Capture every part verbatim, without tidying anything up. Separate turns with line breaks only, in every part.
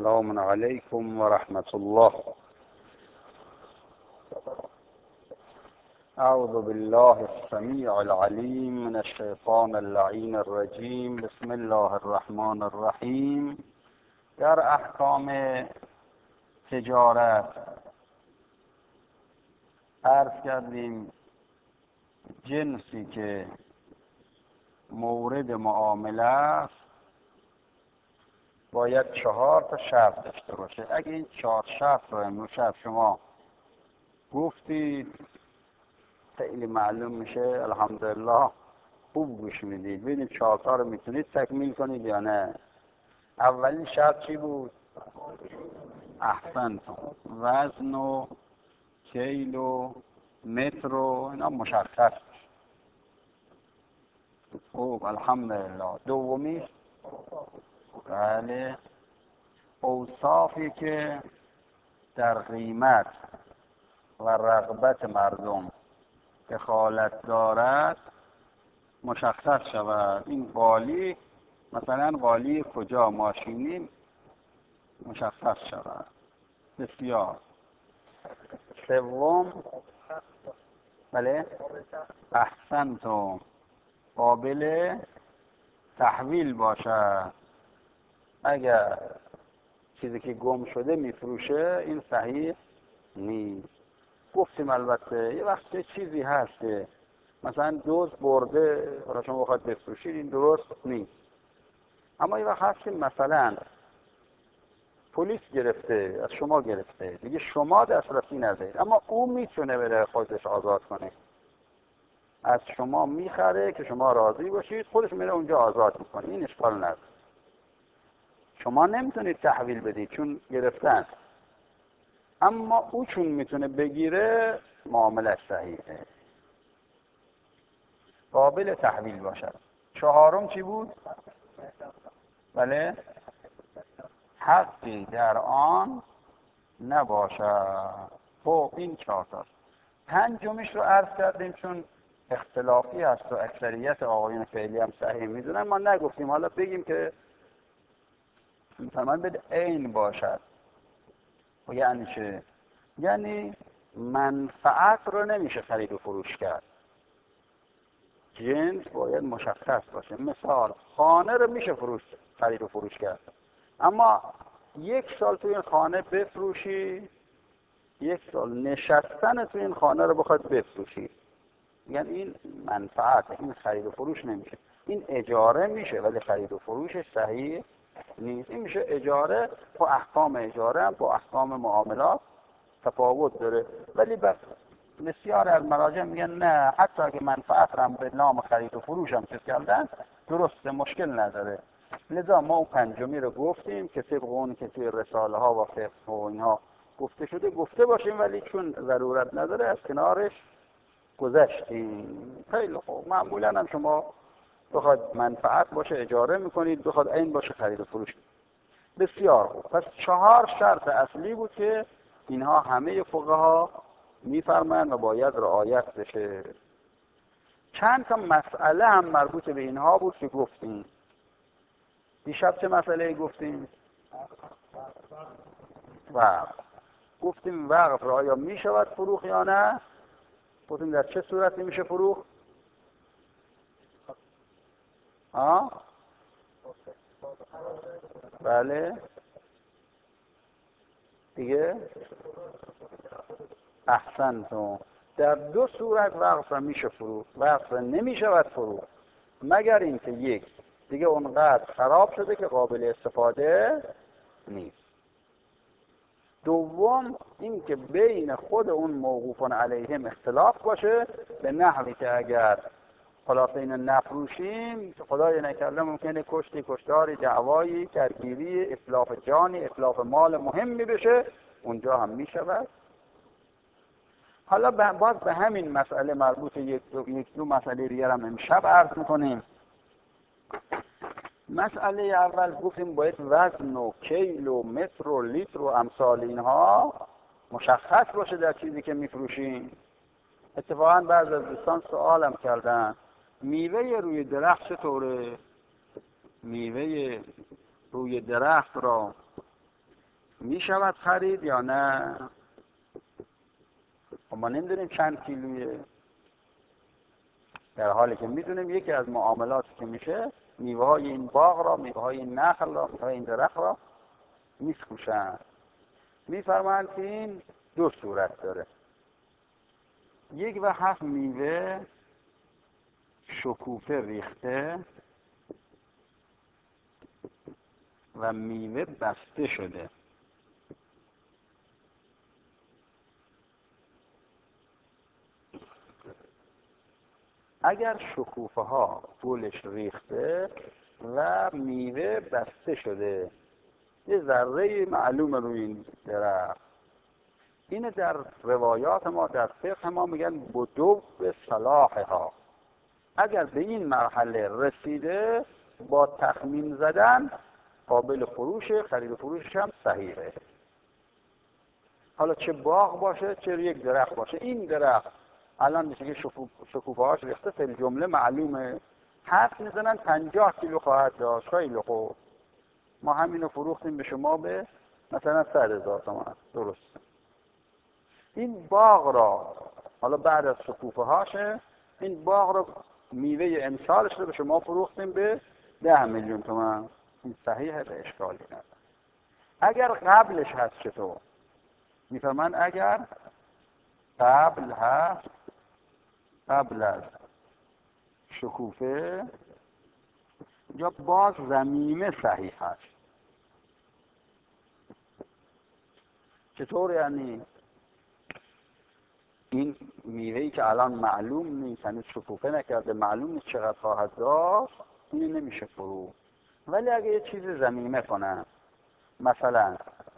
السلام علیکم و رحمت الله. اعوذ بالله السمیع العلیم من الشیطان اللعین الرجیم. بسم الله الرحمن الرحیم. در احکام تجارت عرض کردیم جنسی که مورد معامله است باید چهار تا شرط داشته باشه. اگه این چهار شرط رو امروز شب شما گفتید خیلی معلوم میشه الحمدلله خوب گوش میدید، ببینید چهار تا رو میتونید تکمیل کنید یا نه. اولین شرط چی بود؟ احسنتم. وزن و کیل و متر و اینا مشخص. خوب الحمدلله. دومی بله اوصافی که در قیمت و رغبت مردم دخالت دارد مشخص شود. این قالی مثلا قالی کجا ماشینی مشخص شود. بسیار. سوم بله احسنتم قابل تحویل باشد. اگر چیزی که گم شده میفروشه این صحیح نیست. گفتیم البته یه وقت چیزی هست که مثلا دزد برده حالا شما بخواد بفروشید این درست نیست، اما یه وقت هست که مثلا پلیس گرفته از شما گرفته دیگه شما دسترسی ندارید، اما او میتونه بره خودش آزاد کنه. از شما میخره که شما راضی باشید، خودش میره اونجا آزاد میکنه، این اشکال نداره. شما نمیتونید تحویل بدید چون گرفتن، اما او چون میتونه بگیره معامله صحیحه، قابل تحویل باشد. چهارم چی بود؟ بله حقی در آن نباشد. خب این چهار تاست. پنجمیش رو عرض کردیم چون اختلافی هست و اکثریت آقایون فعلی هم صحیح میدونن، ما نگفتیم، حالا بگیم که مثلا بده عین باشد. و یعنی چه؟ یعنی منفعت رو نمیشه خرید و فروش کرد، جنس باید مشخص باشه. مثال خانه رو میشه فروش خرید و فروش کرد، اما یک سال تو این خانه بفروشی، یک سال نشستن تو این خانه رو بخواد بفروشی، یعنی این منفعت، این خرید و فروش نمیشه. این اجاره میشه ولی خرید و فروشش صحیح نیست. این میشه اجاره. با احکام اجاره هم با احکام معاملات تفاوت داره، ولی بس بسیار از مراجع میگن نه، حتی اگه منفعت هم به نام خرید و فروش هم چیز کردن درسته، مشکل نداره. لذا ما اون پنجمی رو گفتیم که طبق اون که توی رساله ها و فقه و اینها گفته شده گفته باشیم، ولی چون ضرورت نداره از کنارش گذشتیم. خیلی خوب. معمولا هم شما بخواد منفعت باشه اجاره میکنید، بخواد عین باشه خرید و فروش. بسیار خوب. پس چهار شرط اصلی بود که اینها همه فقها میفرمایند و باید رعایت بشه. چند تا مسئله هم مربوط به اینها بود که گفتیم. دیشب چه مسئله گفتیم؟ وقف. گفتیم وقف را آیا می شود فروخت یا نه؟ گفتیم در چه صورتی میشه فروخت؟ ها؟ بله دیگه احسنتم. در دو صورت وقف را میشه فروخت. وقف را نمی شود فروخت مگر اینکه یک دیگه اونقدر خراب شده که قابل استفاده نیست. دوم اینکه بین خود اون موقوفان علیهم اختلاف باشه، به نحوی که اگر خلاصه اینو نفروشیم خدای نکرده ممکنه کشتی، کشتاری، دعوایی، درگیری، اتلاف جانی، اتلاف مال مهمی بشه، اونجا هم میشود. حالا باز به همین مسئله مربوط یک دو, یک دو مسئله دیگر هم امشب عرض میکنیم. مسئله اول گفتیم باید وزن و کیل و متر و لیتر و امثال اینها مشخص باشه در چیزی که میفروشیم. اتفاقا بعض از دوستان سوالم کردن میوه روی درخت چطوره؟ میوه روی درخت را می شود خرید یا نه؟ ما نمیدونیم چند کیلویه، در حالی که میدونیم یکی از معاملاتی که میشه میوه های این باغ را، میوه های این نخل را، میوه های این درخت را میفروشن. میفرمایند که این دو صورت داره. یک و هفت میوه شکوفه ریخته و میوه بسته شده. اگر شکوفه ها گلش ریخته و میوه بسته شده، یه ذره معلومه روی این درخت، اینه در روایات ما، در فقه ما میگن بدو به صلاحها. اگر به این مرحله رسیده با تخمین زدن قابل فروشه، خرید و فروشش هم صحیحه. حالا چه باغ باشه چه یک درخت باشه، این درخت الان میشه که شکوفه هاش ریخته، فی جمله معلومه، حد میزنن پنجاه کیلو خواهد داشت. خیلی خوب، ما همینو فروختیم به شما به مثلا صد هزار تومان. درست. این باغ را حالا بعد از شکوفه هاشه، این باغ را میوه امسالش رو به شما فروختیم به ده میلیون تومان. این صحیحه، به اشکالی نداره. اگر قبلش هست چطور؟ میفهمن اگر قبل هست، قبل از شکوفه، یا باز زمینه صحیح هست. چطور یعنی؟ این میوه‌ای که الان معلوم نیست، هنوز شکوفه نکرده، معلوم نیست چقدر خواهد داشت، این نمیشه فروخت. ولی اگه یه چیز زمینه کنن، مثلا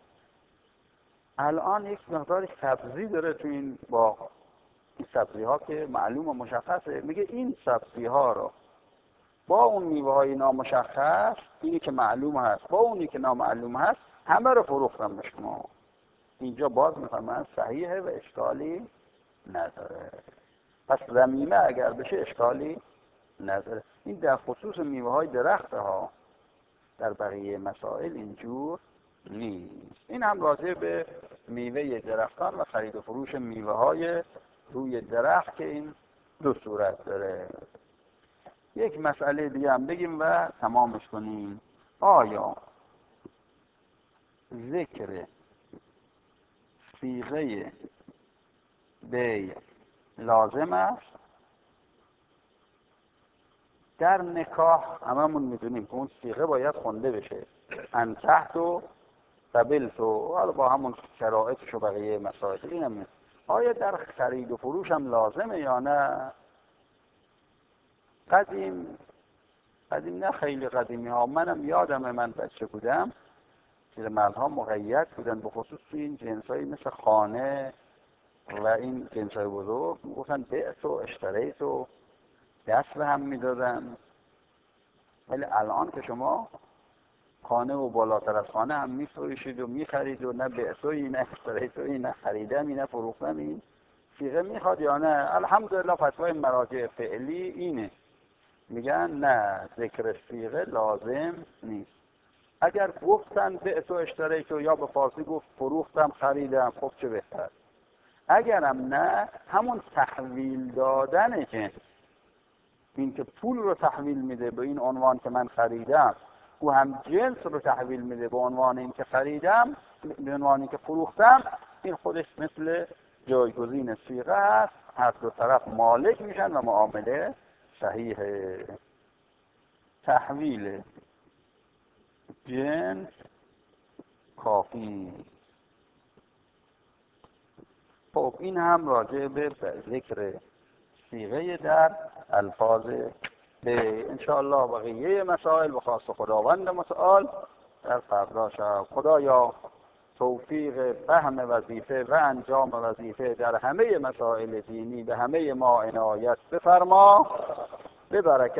الان یک مقدار سبزی داره تو این باغ، این سبزی ها که معلوم و مشخصه، میگه این سبزی ها رو با اون میوه های نامشخص، اینی که معلوم هست با اونی که نامعلوم هست، همه رو فروختم به شما. اینجا باز میفهمن صحیحه و اشکالی نداره. پس ضمیمه اگر بشه اشکالی نداره. این در خصوص میوه های درخت ها، در بقیه مسائل اینجور نیست. این هم راجع به میوه درختان و خرید و فروش میوه های روی درخت که این دو صورت داره. یک مسئله دیگه هم بگیم و تمامش کنیم. آیا ذکر صیغه بیع لازم است؟ در نکاح هممون میدونیم که اون صیغه باید خونده بشه، انکحت و قبلت و حالا با همون شرایطش و بقیه مسائل. اینم آیا در خرید و فروش هم لازمه یا نه؟ قدیم قدیم نه خیلی قدیمی ها، منم یادمه من بچه بودم پیرمردها مقید بودن به خصوص این جنسایی مثل خانه و این جنسای بزرگ، گفتن بعت و اشتریت و دست به هم میدادن. ولی الان که شما خانه و بالاتر از خانه هم میفروشید و میخرید و نه بعتویی نه اشتریتویی نه خریدمی نه فروختمی، صیغه میخواد یا نه؟ الحمدلله فتوای مراجع فعلی اینه، میگن نه، ذکر صیغه لازم نیست. اگر گفتن بعت و اشتریتو یا به فارسی گفت فروختم خریدم، خب چه بهتر. اگرم نه، همون تحویل دادنه که این که پول رو تحویل میده به این عنوان که من خریدم، او هم جنس رو تحویل میده به عنوان این که خریدم، به عنوان این که فروختم، این خودش مثل جایگزین صیغه است. هر دو طرف مالک میشن و معامله صحیحه. تحویل جنس کافی. خب این هم راجع به ذکر صیغه در الفاظ به انشاءالله بقیه مسائل و خاص خداوند متعال در فردا شب. خدایا توفیق فهم وظیفه و انجام وظیفه در همه مسائل دینی به همه ما عنایت بفرما، به برکت